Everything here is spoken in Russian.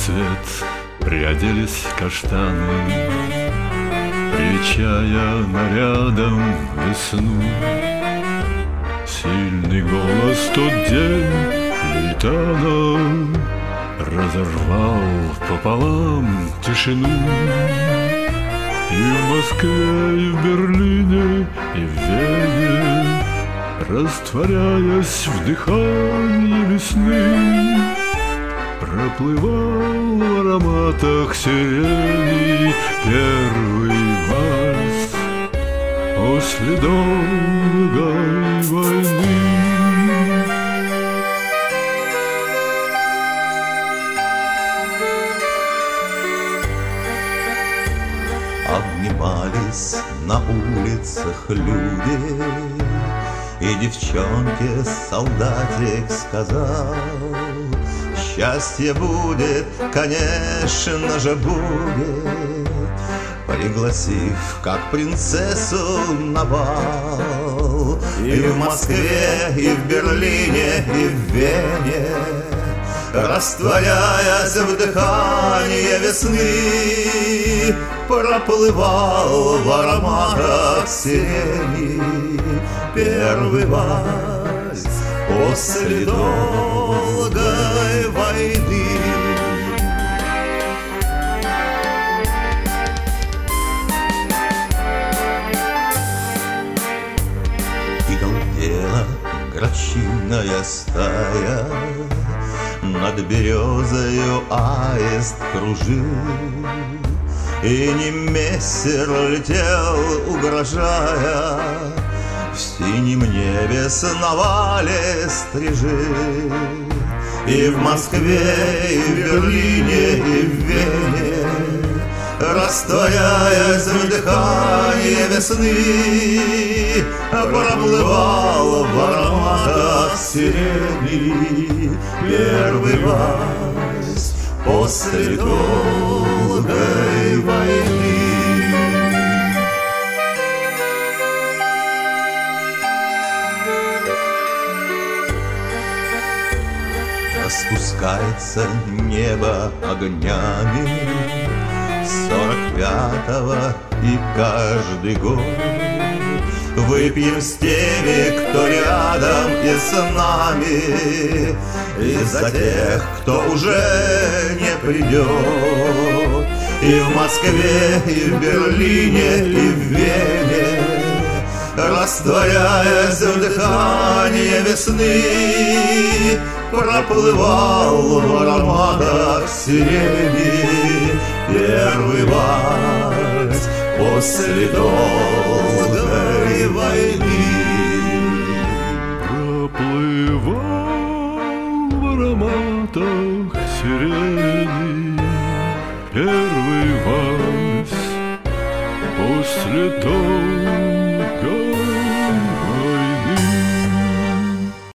цвет приоделись каштаны, встречая нарядом весну. Сильный голос тот день Лейтана разорвал пополам тишину. И в Москве, и в Берлине, и в Вене, растворяясь в дыхании весны, проплывал в ароматах сирени первый вальс после долгой войны. Обнимались на улицах люди, и девчонке солдатик сказал: счастье будет, конечно же будет, пригласив как принцессу на бал. И в Москве, и в Берлине, и в Вене, растворяясь в дыхании весны, проплывал в ароматах сирени первый вальс после долгой войны. И галдела грачиная стая, над березою аист кружил, и не мессер летел, угрожая, в синем небе сновали стрижи. И в Москве, и в Берлине, и в Вене, растворяясь в дыхании весны, проплывал в ароматах сирени первый вальс после долгой войны. Распускается небо огнями 45-го, и каждый год выпьем с теми, кто рядом и с нами, и за тех, кто уже не придет. И в Москве, и в Берлине, и в Вене, растворяясь в дыхании весны, проплывал в ароматах сирени первый вальс после долгой войны. Проплывал в ароматах сирени первый вальс после долгой